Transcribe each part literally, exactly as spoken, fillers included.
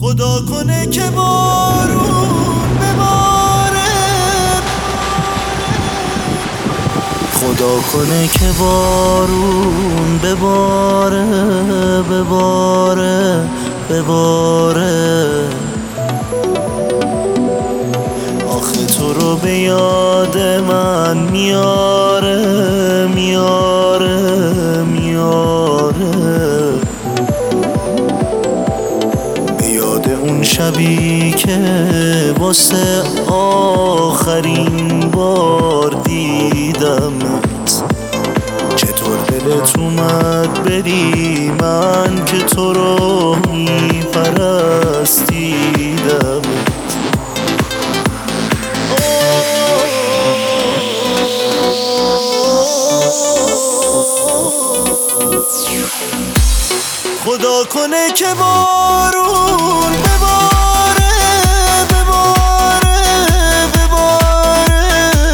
خدا کنه که بارون بباره، خدا کنه که بارون بباره بباره بباره. آخه تو رو به یاد من میاره میاره میاره، به یاد اون شبی که واسه آخرین بار دیدمت. چطور دلت اومد بری من که تو رو میپرستیدمت. خدا کنه که بارون بباره بباره بباره.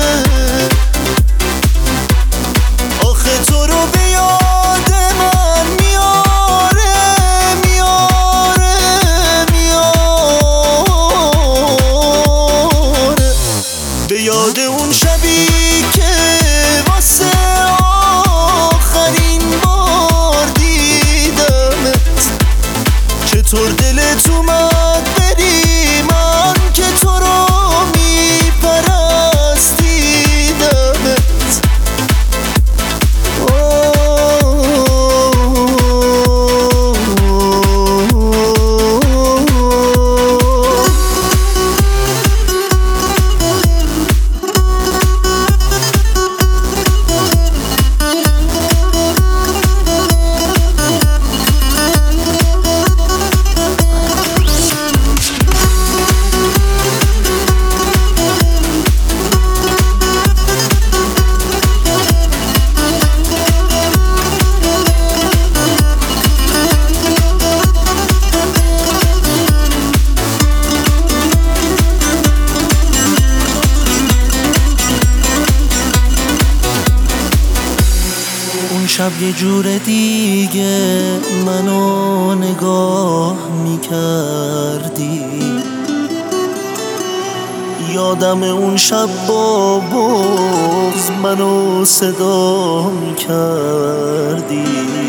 آخه تو رو به یاد من میاره میاره میاره، به یاد اون شبی که واسه آخرین بار دیدمت. چطور دلت اومد بری من که تو رو میپرستیدمت. شب یه جور دیگه منو نگاه میکردی. یادم اون شب با بغض منو صدا میکردی.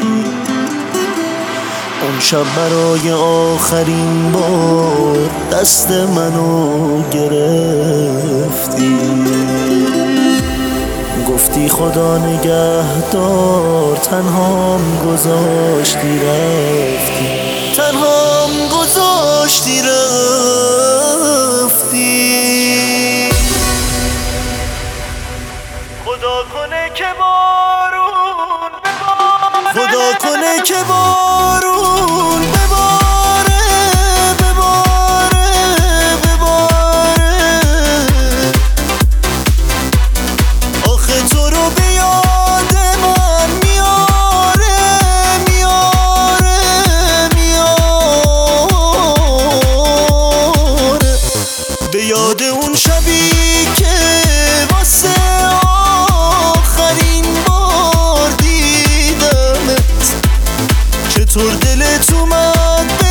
اون شب برای آخرین بار دست منو گرفتی. گفتی خدا نگهدار، تنهام گذاشتی رفتی، تنهام گذاشتی رفتی. خدا کنه که بارون بباره، خدا کنه که بارون بباره بباره بباره. آخه تو رو به یاد من میاره میاره میاره، به یاد اون شبی که واسه آخرین بار دیدمت. چطور دلت اومد